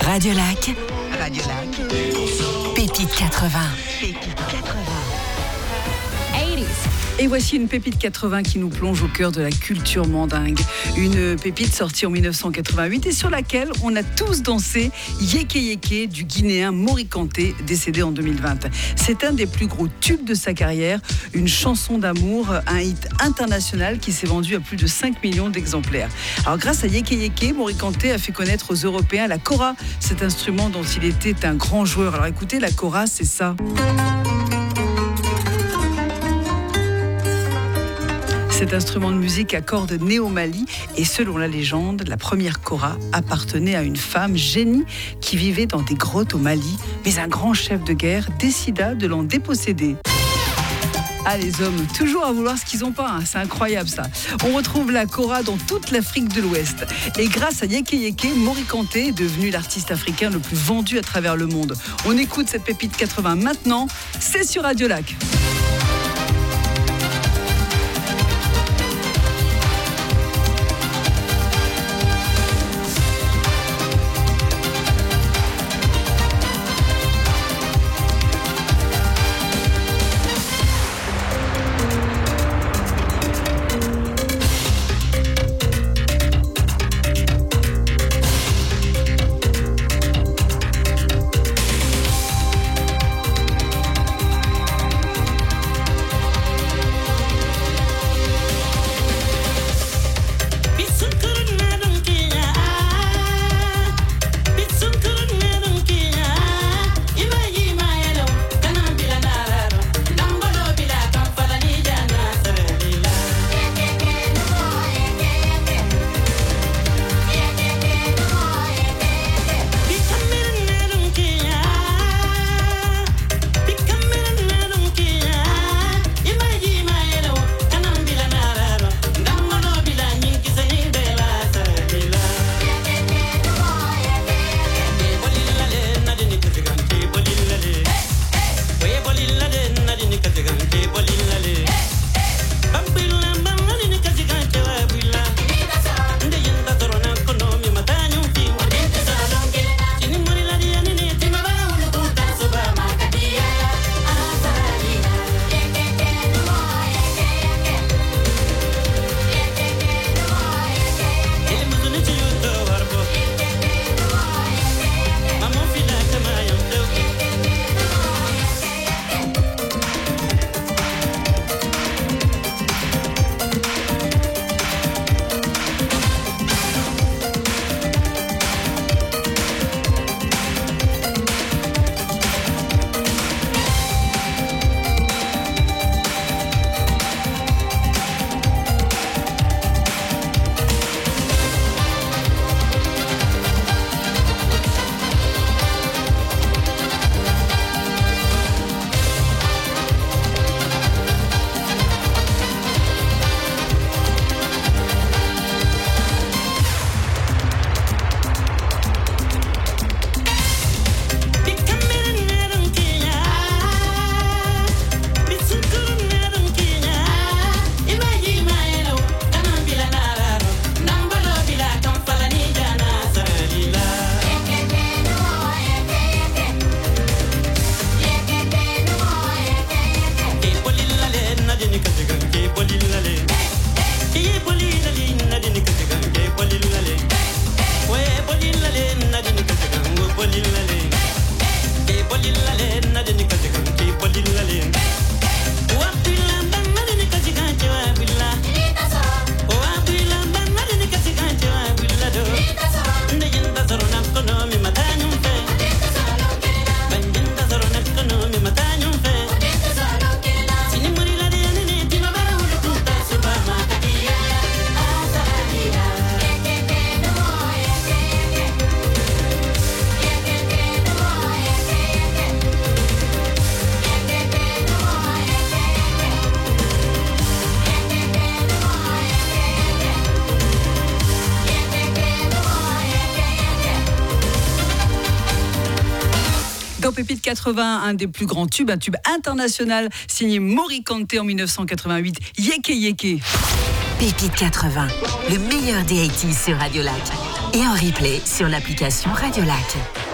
Radio Lac. Radio Lac. Pépite 80. Pépite 80. 80s. Et voici une pépite 80 qui nous plonge au cœur de la culture mandingue. Une pépite sortie en 1988 et sur laquelle on a tous dansé Yéké Yéké du Guinéen Mori Kanté, décédé en 2020. C'est un des plus gros tubes de sa carrière, une chanson d'amour, un hit international qui s'est vendu à plus de 5 millions d'exemplaires. Alors grâce à Yéké Yéké, Mori Kanté a fait connaître aux Européens la kora, cet instrument dont il était un grand joueur. Alors écoutez, la kora, c'est ça. Cet instrument de musique à cordes né au Mali et selon la légende, la première kora appartenait à une femme génie qui vivait dans des grottes au Mali, mais un grand chef de guerre décida de l'en déposséder. Ah, les hommes, toujours à vouloir ce qu'ils n'ont pas, hein. C'est incroyable ça. On retrouve la kora dans toute l'Afrique de l'Ouest. Et grâce à Yéké Yéké, Mori Kanté est devenu l'artiste africain le plus vendu à travers le monde. On écoute cette pépite 80 maintenant, c'est sur Radio Lac. Dans Pépite 80, un des plus grands tubes, un tube international signé Mori Kanté en 1988, Yéké Yéké. Pépite 80, le meilleur des 80s sur Radio Lac. et en replay sur l'application Radio Lac.